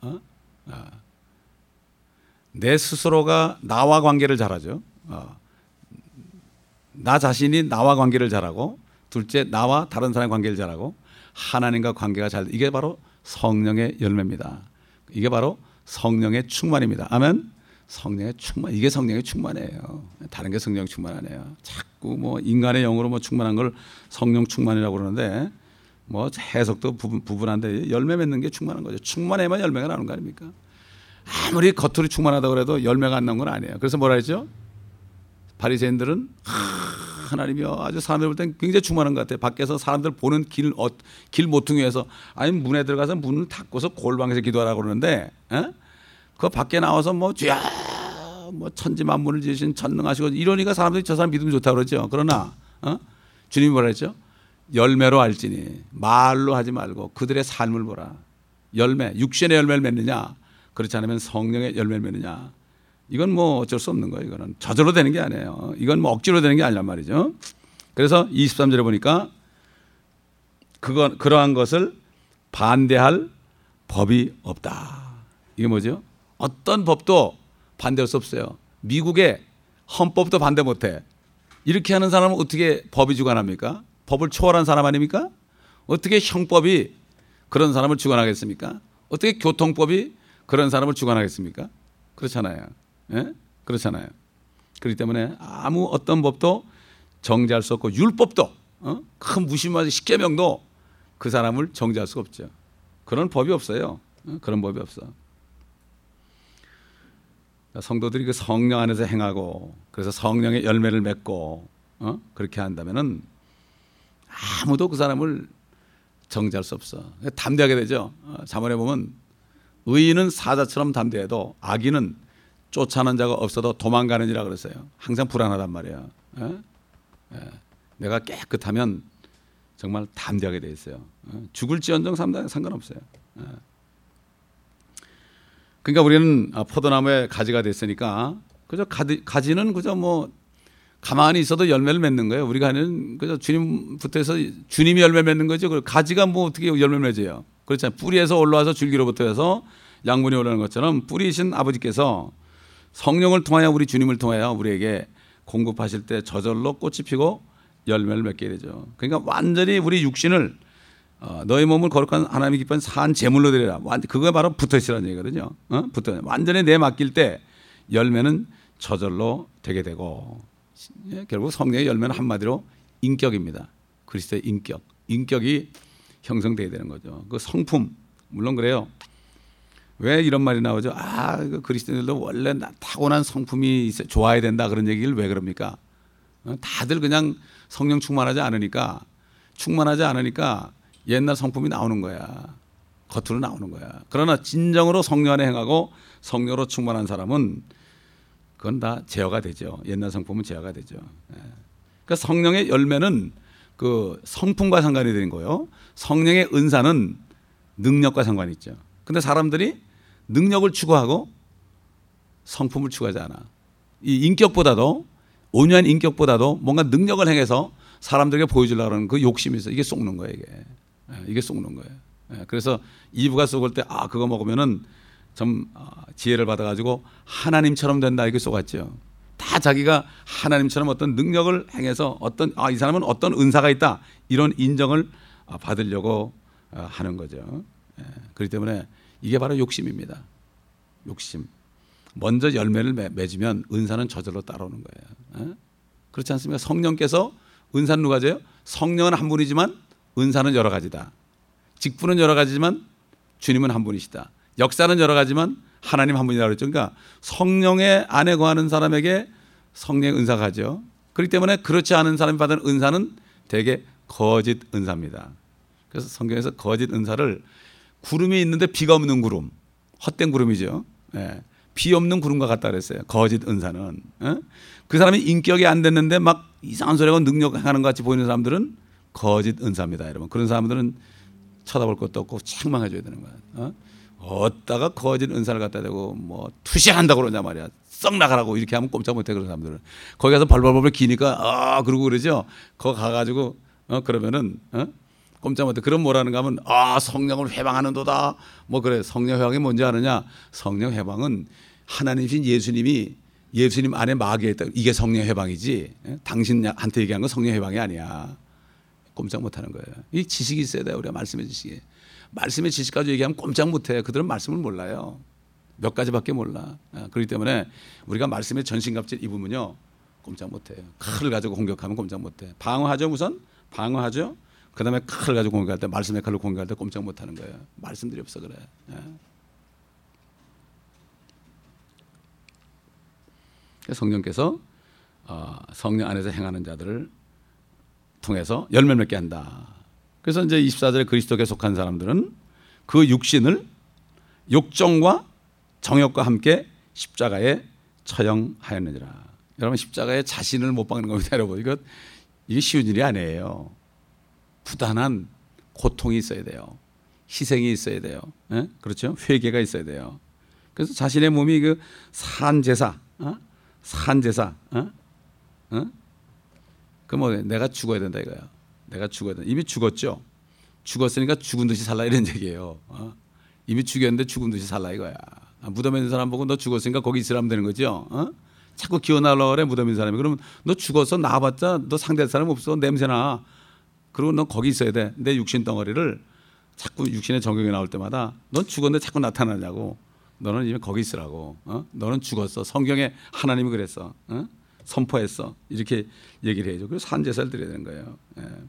Speaker 1: 내 스스로가 나와 관계를 잘하죠. 나 자신이 나와 관계를 잘하고 둘째 나와 다른 사람의 관계를 잘하고 하나님과 관계가 잘 이게 바로 성령의 열매입니다. 이게 바로 성령의 충만입니다. 아멘. 성령의 충만 이게 성령의 충만이에요. 다른 게 성령 충만 아니에요. 자꾸 뭐 인간의 영으로 뭐 충만한 걸 성령 충만이라고 그러는데 뭐 해석도 부분한데 열매 맺는 게 충만한 거죠. 충만해야만 열매가 나오는 거 아닙니까? 아무리 겉으로 충만하다고 그래도 열매가 안 나온 건 아니에요. 그래서 뭐라 했죠? 바리새인들은 하나님이요 아주 사람들 볼 땐 굉장히 충만한 것 같아요. 밖에서 사람들 보는 길 모퉁이에서 아니 문에 들어가서 문을 닫고서 골방에서 기도하라고 그러는데 그 밖에 나와서 뭐 주야 뭐 천지 만물을 지으신 전능하시고 이러니까 사람들이 저 사람 믿으면 좋다고 그러죠. 그러나 주님이 뭐라 했죠? 열매로 알지니 말로 하지 말고 그들의 삶을 보라. 열매 육신의 열매를 맺느냐 그렇지 않으면 성령의 열매를 맺느냐. 이건 뭐 어쩔 수 없는 거예요. 이거는 저절로 되는 게 아니에요. 이건 뭐 억지로 되는 게 아니란 말이죠. 그래서 23절에 보니까 그러한 것을 반대할 법이 없다. 이게 뭐죠? 어떤 법도 반대할 수 없어요. 미국의 헌법도 반대 못해. 이렇게 하는 사람은 어떻게 법이 주관합니까? 법을 초월한 사람 아닙니까? 어떻게 형법이 그런 사람을 주관하겠습니까? 어떻게 교통법이 그런 사람을 주관하겠습니까? 그렇잖아요. 예? 그렇잖아요. 그렇기 때문에 아무 어떤 법도 정죄할 수 없고 율법도 큰 무심한 십계명도 그 사람을 정죄할 수가 없죠. 그런 법이 없어요. 그런 법이 없어. 성도들이 그 성령 안에서 행하고 그래서 성령의 열매를 맺고 그렇게 한다면은 아무도 그 사람을 정죄할 수 없어. 담대하게 되죠. 잠언에 보면 의인은 사자처럼 담대해도 악인은 쫓아는 자가 없어도 도망가는 이라 그랬어요. 항상 불안하단 말이에요. 내가 깨끗하면 정말 담대하게 돼 있어요. 죽을지언정 상관없어요. 그러니까 우리는 포도나무에 가지가 됐으니까 그저 가지는 그저 뭐 가만히 있어도 열매를 맺는 거예요. 우리가 하는 그저 주님부터 해서 주님이 열매 맺는 거죠. 가지가 뭐 어떻게 열매 맺어요? 그렇잖아요. 뿌리에서 올라와서 줄기로부터 해서 양분이 올라오는 것처럼 뿌리이신 아버지께서 성령을 통하여 우리 주님을 통하여 우리에게 공급하실 때 저절로 꽃이 피고 열매를 맺게 되죠. 그러니까 완전히 우리 육신을 너희 몸을 거룩한 하나님이 기뻐하는 산 제물로 드리라. 그거 바로 붙어 있으라는 얘기거든요. 완전히 내 맡길 때 열매는 저절로 되게 되고 결국 성령의 열매는 한마디로 인격입니다. 그리스도의 인격이 형성돼야 되는 거죠. 그 성품 물론 그래요. 왜 이런 말이 나오죠? 그 그리스도인들도 원래 타고난 성품이 좋아야 된다 그런 얘기를 왜 그럽니까? 다들 그냥 성령 충만하지 않으니까 옛날 성품이 나오는 거야. 겉으로 나오는 거야. 그러나 진정으로 성령 안에 행하고 성령으로 충만한 사람은 그건 다 제어가 되죠. 옛날 성품은 제어가 되죠. 그러니까 성령의 열매는 그 성품과 상관이 되는 거예요. 성령의 은사는 능력과 상관이 있죠. 근데 사람들이 능력을 추구하고 성품을 추구하지 않아. 이 인격보다도, 온유한 인격보다도 뭔가 능력을 행해서 사람들에게 보여주려고 하는 그 욕심이 있어. 이게 속는 거예요, 이게. 이게 속는 거예요. 그래서 이브가 속을 때, 그거 먹으면은 좀 지혜를 받아가지고 하나님처럼 된다, 이렇게 속았죠. 다 자기가 하나님처럼 어떤 능력을 행해서 이 사람은 어떤 은사가 있다, 이런 인정을 받으려고 하는 거죠. 그렇기 때문에 이게 바로 욕심입니다. 욕심. 먼저 열매를 맺으면 은사는 저절로 따라오는 거예요. 그렇지 않습니까? 성령께서 은사는 누가 져요? 성령은 한 분이지만 은사는 여러 가지다. 직분은 여러 가지지만 주님은 한 분이시다. 역사는 여러 가지만 하나님 한 분이라고 그랬죠. 그러니까 성령의 안에 거하는 사람에게 성령의 은사가 가죠. 그렇기 때문에 그렇지 않은 사람이 받은 은사는 대개 거짓 은사입니다. 그래서 성경에서 거짓 은사를 구름이 있는데 비가 없는 구름, 헛된 구름이죠. 비 없는 구름과 같다 그랬어요. 거짓 은사는. 그 사람이 인격이 안 됐는데 막 이상한 소리하고 능력하는 것 같이 보이는 사람들은 거짓 은사입니다, 여러분. 그런 사람들은 쳐다볼 것도 없고 책망해 줘야 되는 거야. 어디다가 거짓 은사를 갖다 대고 뭐 투시한다고 그러냐 말이야. 썩 나가라고 이렇게 하면 꼼짝 못해, 그런 사람들은. 거기 가서 벌벌벌 기니까 그러고 그러죠. 거기 가가지고 그러면은 꼼짝 못해. 그럼 뭐라는가 하면 성령을 회방하는도다. 뭐 그래. 성령 회방이 뭔지 아느냐? 성령 회방은 하나님이신 예수님 안에 마귀가 있다. 이게 성령 회방이지. 당신한테 얘기한 건 성령 회방이 아니야. 꼼짝 못하는 거예요. 이 지식이 있어야 돼요. 우리가 말씀의 지식이. 말씀의 지식까지 얘기하면 꼼짝 못해. 그들은 말씀을 몰라요. 몇 가지밖에 몰라. 그렇기 때문에 우리가 말씀의 전신갑질 입으면요, 꼼짝 못해요. 칼을 가지고 공격하면 꼼짝 못해. 방어하죠, 우선. 방어하죠. 그 다음에 칼을 가지고 공격할 때, 말씀의 칼로 공격할 때 꼼짝 못하는 거예요. 말씀들이 없어 그래. 성령께서 성령 안에서 행하는 자들을 통해서 열매를 맺게 한다. 그래서 이제 24절에 그리스도께 속한 사람들은 그 육신을 욕정과 정욕과 함께 십자가에 처형하였느니라. 여러분, 십자가에 자신을 못 박는 겁니다, 여러분. 이게 쉬운 일이 아니에요. 부단한 고통이 있어야 돼요. 희생이 있어야 돼요. 그렇죠? 회개가 있어야 돼요. 그래서 자신의 몸이 그 산제사, 그 뭐 내가 죽어야 된다 이거야. 내가 죽어야 된다. 이미 죽었죠. 죽었으니까 죽은 듯이 살라 이런 얘기예요. 이미 죽였는데 죽은 듯이 살라 이거야. 무덤에 있는 사람 보고 너 죽었으니까 거기 있으라면 되는 거죠. 자꾸 기어나려고 그래, 무덤에 있는 사람이. 그러면 너 죽었어, 나와봤자 너 상대할 사람 없어, 냄새나. 그리고 너 거기 있어야 돼. 내 육신 덩어리를 자꾸 육신의 정욕이 나올 때마다 넌 죽었는데 자꾸 나타나냐고. 너는 이미 거기 있으라고. 너는 죽었어. 성경에 하나님이 그랬어. 선포했어. 이렇게 얘기를 해야죠. 그래서 산제사를 드려야 되는 거예요. 그러니까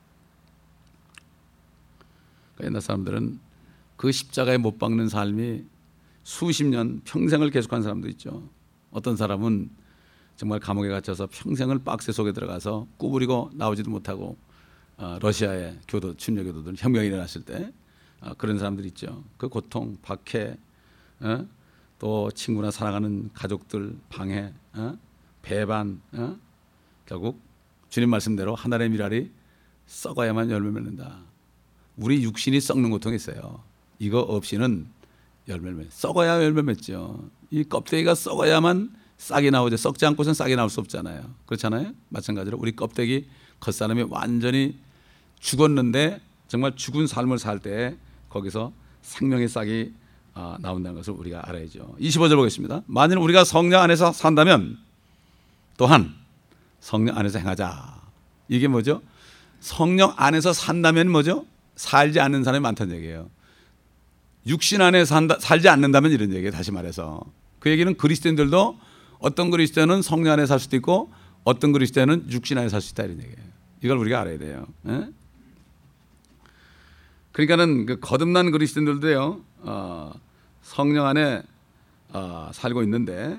Speaker 1: 옛날 사람들은 그 십자가에 못 박는 삶이 수십 년, 평생을 계속한 사람도 있죠. 어떤 사람은 정말 감옥에 갇혀서 평생을 박스 속에 들어가서 구부리고 나오지도 못하고 러시아의 침략교도들 혁명이 일어났을 때 그런 사람들이 있죠. 그 고통, 박해, 또 친구나 사랑하는 가족들 방해, 배반, 결국 주님 말씀대로 하늘의 미랄이 썩어야만 열매 맺는다. 우리 육신이 썩는 고통이 있어요. 이거 없이는 열매를 썩어야 열매 맺죠. 이 껍데기가 썩어야만 싹이 나오죠. 썩지 않고선 싹이 나올 수 없잖아요. 그렇잖아요. 마찬가지로 우리 껍데기 겉사람이 완전히 죽었는데 정말 죽은 삶을 살 때 거기서 생명의 싹이 나온다는 것을 우리가 알아야죠. 25절 보겠습니다. 만일 우리가 성령 안에서 산다면 또한 성령 안에서 행하자. 이게 뭐죠? 성령 안에서 산다면 뭐죠? 살지 않는 사람이 많다는 얘기예요. 육신 안에 살지 않는다면 이런 얘기예요. 다시 말해서 그 얘기는 그리스도인들도 어떤 그리스도인은 성령 안에 살 수도 있고 어떤 그리스도인은 육신 안에 살 수 있다 이런 얘기예요. 이걸 우리가 알아야 돼요. 그러니까는 그 거듭난 그리스도인들도요, 성령 안에 살고 있는데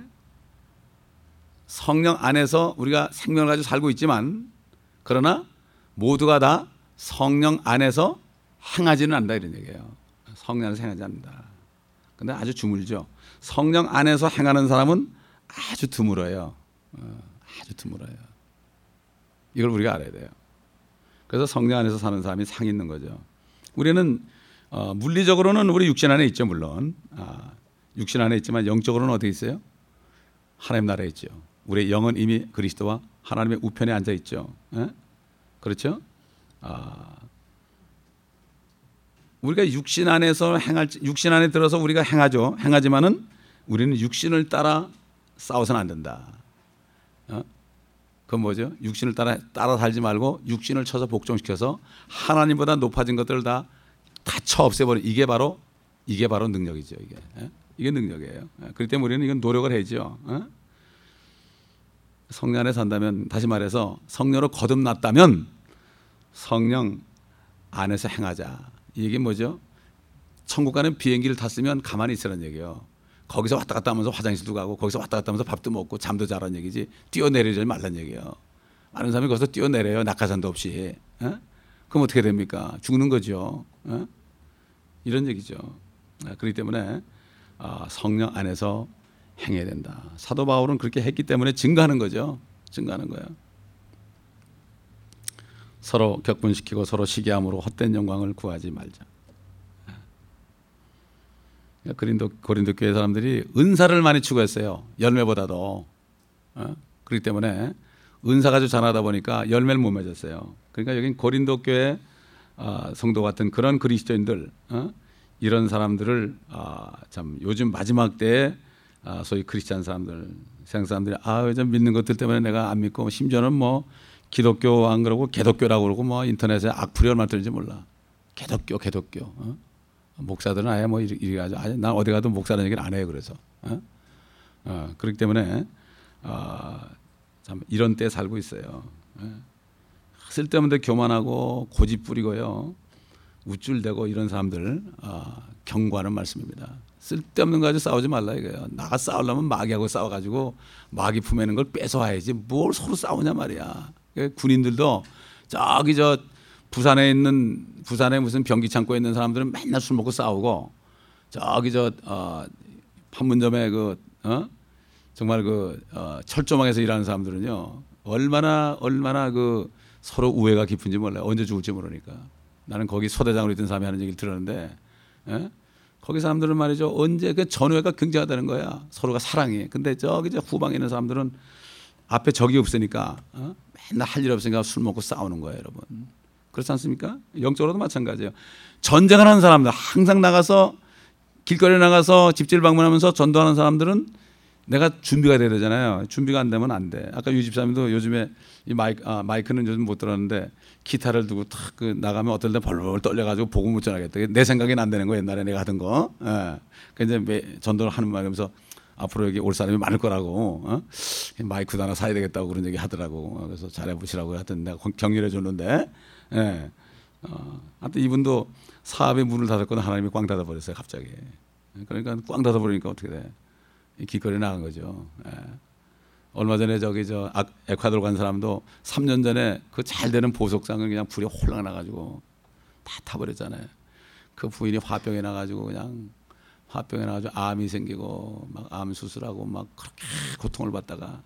Speaker 1: 성령 안에서 우리가 생명을 가지고 살고 있지만 그러나 모두가 다 성령 안에서 행하지는 않는다 이런 얘기예요. 성령 안에서 행하지 않는다. 근데 아주 드물죠. 성령 안에서 행하는 사람은 아주 드물어요. 아주 드물어요. 이걸 우리가 알아야 돼요. 그래서 성령 안에서 사는 사람이 상이 있는 거죠. 우리는 물리적으로는 우리 육신 안에 있죠. 물론 육신 안에 있지만 영적으로는 어디 있어요? 하나님 나라에 있죠. 우리의 영은 이미 그리스도와 하나님의 우편에 앉아 있죠. 그렇죠? 우리가 육신 안에서 육신 안에 들어서 우리가 행하지만은 우리는 육신을 따라 싸워서는 안 된다. 그건 뭐죠? 육신을 따라 살지 말고 육신을 쳐서 복종시켜서 하나님보다 높아진 것들을 다 쳐 없애버려. 이게 바로 능력이죠. 이게 능력이에요. 그렇기 때문에 우리는 이건 노력을 해야죠. 성령 안에 산다면, 다시 말해서 성령으로 거듭났다면 성령 안에서 행하자. 이게 뭐죠? 천국 가는 비행기를 탔으면 가만히 있으라는 얘기예요. 거기서 왔다 갔다 하면서 화장실도 가고 거기서 왔다 갔다 하면서 밥도 먹고 잠도 자라는 얘기지, 뛰어내리지 말라는 얘기예요. 많은 사람이 거기서 뛰어내려요. 낙하산도 없이. 그럼 어떻게 됩니까? 죽는 거죠. 이런 얘기죠. 그렇기 때문에 성령 안에서 행해야 된다. 사도 바울은 그렇게 했기 때문에 증거하는 거죠. 증거하는 거예요. 서로 격분시키고 서로 시기함으로 헛된 영광을 구하지 말자. 고린도 교회 사람들이 은사를 많이 추구했어요. 열매보다도. 그렇기 때문에 은사 가지고 전하다 보니까 열매를 못 맺었어요. 그러니까 여긴 고린도 교회 성도 같은 그런 그리스도인들, 이런 사람들을 참 요즘 마지막 때에 소위 크리스찬 사람들, 세상 사람들이 요즘 믿는 것들 때문에 내가 안 믿고, 심지어는 뭐 기독교 안 그러고 개독교라고 그러고 뭐 인터넷에 악플이 얼마나 뜨는지 몰라. 개독교. 목사들은 아예 뭐 이렇게 하죠. 난 어디 가도 목사라는 얘기를 안 해요. 그래서 그렇기 때문에 참 이런 때 살고 있어요. 쓸데없는 데 교만하고 고집 부리고요, 우쭐대고 이런 사람들 경고하는 말씀입니다. 쓸데없는 거 가지고 싸우지 말라 이거예요. 나가 싸우려면 마귀하고 싸워가지고 마귀 품에 있는 걸 뺏어와야지 뭘 서로 싸우냐 말이야. 군인들도 저기 부산에 무슨 변기 창고에 있는 사람들은 맨날 술 먹고 싸우고, 저기 판문점에 정말 철조망에서 일하는 사람들은요, 얼마나 서로 우애가 깊은지 몰라요. 언제 죽을지 모르니까. 나는 거기 소대장으로 있던 사람이 하는 얘기를 들었는데, 거기 사람들은 말이죠, 언제 전우애가 굉장하다는 거야. 서로가 사랑해. 근데 저기 후방에 있는 사람들은 앞에 적이 없으니까 맨날 할 일 없으니까 술 먹고 싸우는 거예요, 여러분. 그렇지 않습니까? 영적으로도 마찬가지예요. 전쟁을 하는 사람들, 항상 나가서 길거리에 나가서 집지를 방문하면서 전도하는 사람들은 내가 준비가 돼야 되잖아요. 준비가 안 되면 안 돼. 아까 유 집사님도 요즘에 이 마이크는 요즘 못 들었는데 기타를 두고 탁 나가면 어떨 때 벌벌 떨려가지고 복음 못 전하겠다. 내 생각에는 안 되는 거, 옛날에 내가 하던 거. 그래서 이제 전도를 하는 말이면서 앞으로 여기 올 사람이 많을 거라고, 마이크도 하나 사야 되겠다고 그런 얘기 하더라고. 그래서 잘해보시라고 하여튼 내가 격려해 줬는데, 하여튼 이분도 사업의 문을 닫았거나 하나님이 꽝 닫아버렸어요, 갑자기. 그러니까 꽝 닫아버리니까 어떻게 돼? 길거리에 나간 거죠. 얼마 전에 에콰도르 간 사람도 3년 전에 그 잘 되는 보석상을 그냥 불이 홀랑 나가지고 다 타버렸잖아요. 그 부인이 화병에 나가지고 암이 생기고 막 암 수술하고 막 그렇게 고통을 받다가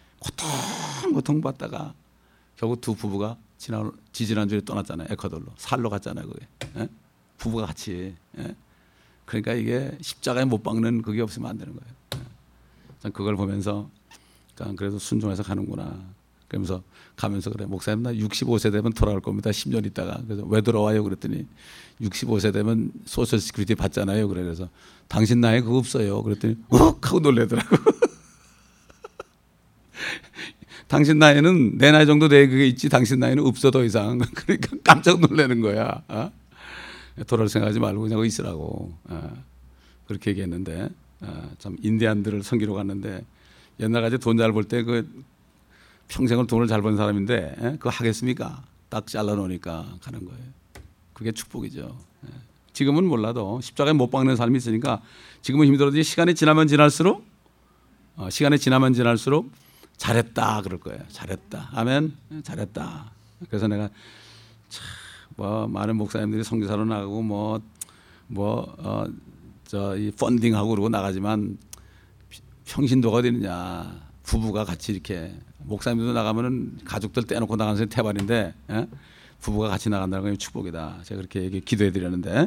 Speaker 1: 고통받다가 결국 두 부부가 지지난주에 떠났잖아요. 에콰도르로 살러 갔잖아요. 그게 부부가 같이. 그러니까 이게 십자가에 못 박는 그게 없으면 안 되는 거예요. 전 그걸 보면서 그래도 순종해서 가는구나. 그러면서 가면서 그래, 목사님 나 65세 되면 돌아올 겁니다. 10년 있다가. 그래서 왜 돌아와요? 그랬더니 65세 되면 소셜 시큐리티 받잖아요. 그래서 당신 나이에 그거 없어요. 그랬더니 하고 놀래더라고. 당신 나이는 내 나이 정도 돼 그게 있지 당신 나이는 없어 더 이상. 그러니까 깜짝 놀라는 거야. 돌아올 생각하지 말고 그냥 있으라고. 그렇게 얘기했는데, 참 인디안들을 섬기러 갔는데 옛날까지 돈 잘 벌 때 평생을 돈을 잘 번 사람인데 그거 하겠습니까? 딱 잘라놓으니까 가는 거예요. 그게 축복이죠. 지금은 몰라도 십자가에 못 박는 삶이 있으니까 지금은 힘들어도 시간이 지나면 지날수록 잘했다 그럴 거예요. 잘했다. 아멘. 잘했다. 그래서 내가 참 많은 목사님들이 선교사로 나가고 이 펀딩하고 그러고 나가지만 평신도가 어디 있느냐. 부부가 같이 이렇게 목사님도 나가면은 가족들 떼놓고 나가는 게 태반인데 부부가 같이 나간다는 건 축복이다. 제가 그렇게 기도해 드렸는데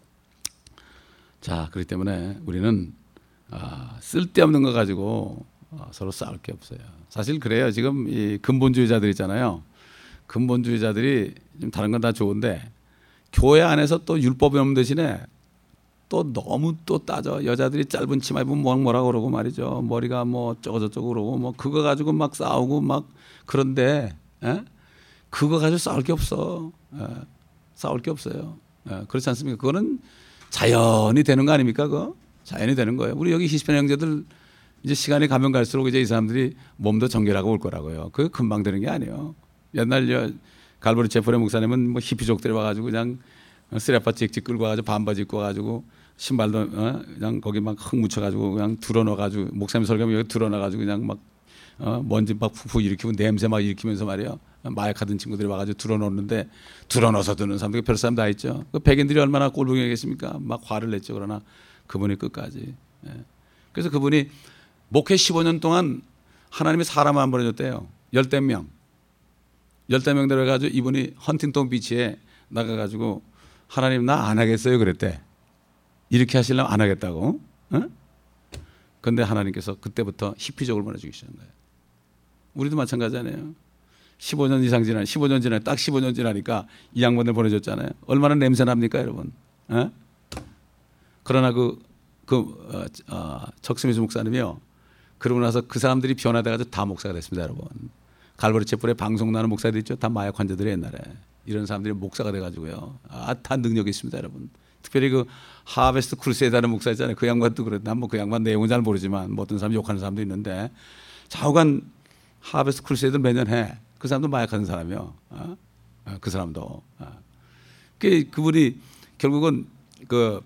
Speaker 1: 자 그렇기 때문에 우리는 쓸데없는 거 가지고 서로 싸울 게 없어요. 사실 그래요. 지금 이 근본주의자들 있잖아요. 근본주의자들이 좀 다른 건 다 좋은데 교회 안에서 또 율법이 없는 대신에 또 너무 또 따져. 여자들이 짧은 치마 입으면 뭐라 그러고 말이죠. 머리가 뭐 저쩌고 그러고 뭐 그거 가지고 막 싸우고 막 그런데 그거 가지고 싸울 게 없어. 싸울 게 없어요. 그렇지 않습니까? 그거는 자연이 되는 거 아닙니까? 그거 자연이 되는 거예요. 우리 여기 히스패닉 형제들 이제 시간이 가면 갈수록 이제 이 사람들이 몸도 정결하고 올 거라고요. 그게 금방 되는 게 아니에요. 옛날 갈보리 제프레 목사님은 뭐 히피족들이 와가지고 그냥 쓰레빠 찍찍 끌고 와가지고 반바지 입고 와가지고 신발도 그냥 거기 막 흙 묻혀가지고 그냥 들어넣어가지고 목사님 설교하면 여기 들어넣어가지고 그냥 막 먼지 막 푹푹 일으키고 냄새 막 일으키면서 말이에요. 마약하던 친구들이 와가지고 들어넣는데 들어넣어서 드는 사람들 별 사람 다 있죠. 그 백인들이 얼마나 꼴보기겠습니까? 막 화를 냈죠. 그러나 그분이 끝까지. 그래서 그분이 목회 15년 동안 하나님이 사람을 안 보내줬대요. 10명 데려가지고 이분이 헌팅턴 비치에 나가가지고 하나님 나 안 하겠어요 그랬대. 이렇게 하시려면 안 하겠다고. 그런데 하나님께서 그때부터 히피족을 보내주기 시작한 거예요. 우리도 마찬가지잖아요. 15년 이상 지나 15년 지나 딱 15년 지나니까 이 양반들 보내줬잖아요. 얼마나 냄새 납니까 여러분. 그러나 척스미스 목사님이요. 그러고 나서 그 사람들이 변화돼가지고 다 목사가 됐습니다 여러분. 갈보리 촛불에 방송 나는 목사들 있죠. 다 마약 환자들이 옛날에 이런 사람들이 목사가 돼가지고요. 다 능력이 있습니다 여러분. 특별히 그 하베스트 크루세이드라는 목사 있잖아요. 그 양반도 그랬는데 난 뭐 그 양반 내용은 잘 모르지만 뭐 어떤 사람 욕하는 사람도 있는데 좌우간 하베스트 크루세이드 매년 해. 그 사람도 마약하는 사람이요. 그 사람도. 그분이 결국은 그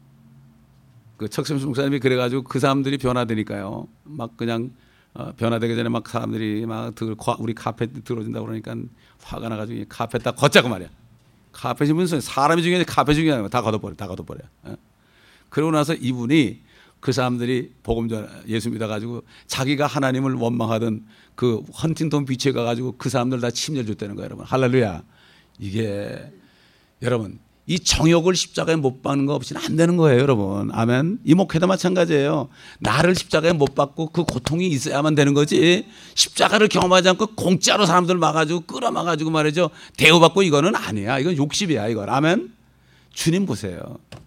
Speaker 1: 척스미스 목사님이 그래가지고 그 사람들이 변화되니까요. 막 그냥 변화되기 전에 막 사람들이 막 우리 카펫 들어준다고 그러니까 화가 나가지고 카펫 다 걷자고 말이야. 카펫이 무슨 사람이 중요해 카펫 중요한 거 다 걷어버려. 그러고 나서 이분이 그 사람들이 복음 예수 믿어가지고 자기가 하나님을 원망하던 그 헌팅턴 비치에 가가지고 그 사람들 다 침례 줬다는 거예요 여러분. 할렐루야. 이게 여러분 이 정욕을 십자가에 못 박는 거 없이는 안 되는 거예요 여러분. 아멘. 이 목회도 마찬가지예요. 나를 십자가에 못 박고 그 고통이 있어야만 되는 거지 십자가를 경험하지 않고 공짜로 사람들 막아가지고 끌어막아가지고 말이죠 대우받고 이거는 아니야. 이건 욕심이야 이건. 아멘. 주님 보세요.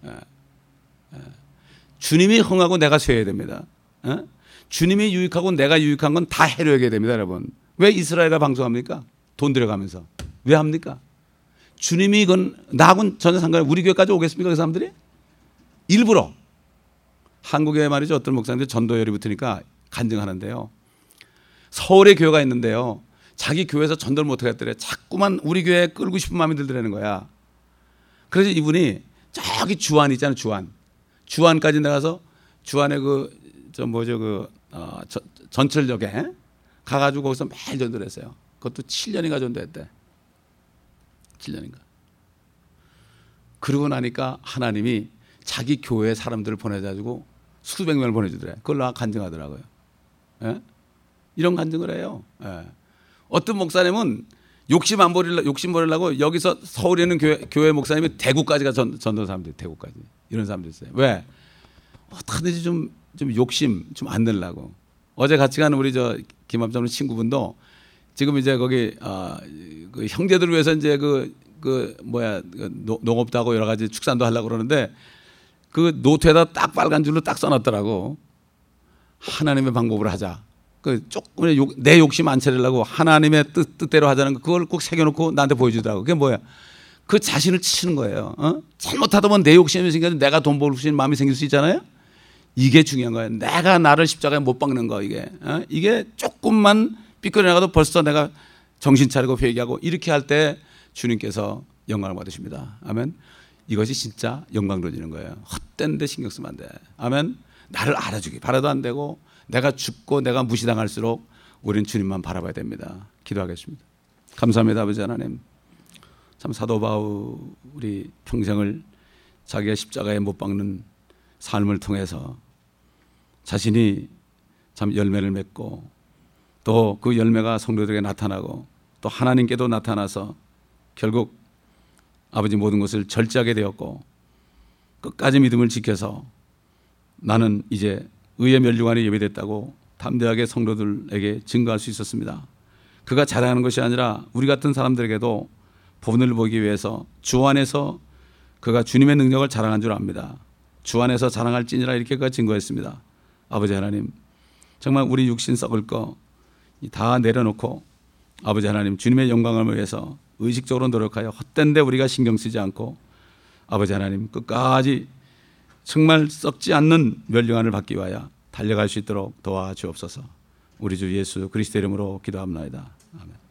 Speaker 1: 주님이 흥하고 내가 쇠해야 됩니다. 주님이 유익하고 내가 유익한 건 다 해로하게 됩니다 여러분. 왜 이스라엘과 방송합니까? 돈 들여가면서. 왜 합니까? 주님이 이건 나하고는 전혀 상관없어요. 우리 교회까지 오겠습니까 그 사람들이? 일부러. 한국에 말이죠 어떤 목사님들 전도열이 붙으니까 간증하는데요. 서울에 교회가 있는데요. 자기 교회에서 전도를 못 하겠더래. 자꾸만 우리 교회에 끌고 싶은 마음이 들더라는 거야. 그래서 이분이 저기 주안 있잖아요 주안까지 나가서 주안에 전철역에 가가지고 거기서 매일 전도를 했어요. 그것도 7년인가 전도했대. 7년인가. 그러고 나니까 하나님이 자기 교회 사람들을 보내가지고 수백 명을 보내주더래. 그걸 나 간증하더라고요. 이런 간증을 해요. 어떤 목사님은 욕심 버리려고 여기서 서울에 있는 교회 목사님이 대구까지 가 전도 사람들 대구까지 이런 사람들 있어요. 왜? 어떻게든지 좀 욕심 좀 안 내려고. 어제 같이 가는 우리 김합정 친구분도 지금 이제 거기 그 형제들을 위해서 이제 농업도 하고 여러 가지 축산도 하려고 그러는데 그 노트에다 딱 빨간 줄로 딱 써놨더라고. 하나님의 방법으로 하자. 조금 내 욕심 안 차리려고 하나님의 뜻대로 하자는 거 그걸 꼭 새겨놓고 나한테 보여주더라고. 그게 뭐야? 그 자신을 치는 거예요. 잘못하다 보면 내 욕심이 생겨서 내가 돈 벌 수 있는 마음이 생길 수 있잖아요. 이게 중요한 거예요. 내가 나를 십자가에 못 박는 거 이게 조금만 삐끗해 나가도 벌써 내가 정신 차리고 회개하고 이렇게 할 때 주님께서 영광을 받으십니다. 아멘. 이것이 진짜 영광 돌리는 거예요. 헛된 데 신경 쓰면 안 돼. 아멘. 나를 알아주기 바라도 안 되고 내가 죽고 내가 무시당할수록 우리는 주님만 바라봐야 됩니다. 기도하겠습니다. 감사합니다 아버지 하나님. 참 사도 바울이 평생을 자기가 십자가에 못 박는 삶을 통해서 자신이 참 열매를 맺고 또 그 열매가 성도들에게 나타나고 또 하나님께도 나타나서 결국 아버지 모든 것을 절제하게 되었고 끝까지 믿음을 지켜서 나는 이제 의의 면류관이 예배됐다고 담대하게 성도들에게 증거할 수 있었습니다. 그가 자랑하는 것이 아니라 우리 같은 사람들에게도 본을 보기 위해서 주 안에서 그가 주님의 능력을 자랑한 줄 압니다. 주 안에서 자랑할지니라 이렇게 그가 증거했습니다. 아버지 하나님, 정말 우리 육신 썩을 거 다 내려놓고 아버지 하나님 주님의 영광을 위해서 의식적으로 노력하여 헛된 데 우리가 신경 쓰지 않고 아버지 하나님 끝까지 정말 썩지 않는 면류관을 받기 위하여 달려갈 수 있도록 도와주옵소서. 우리 주 예수 그리스도 이름으로 기도합나이다. 아멘.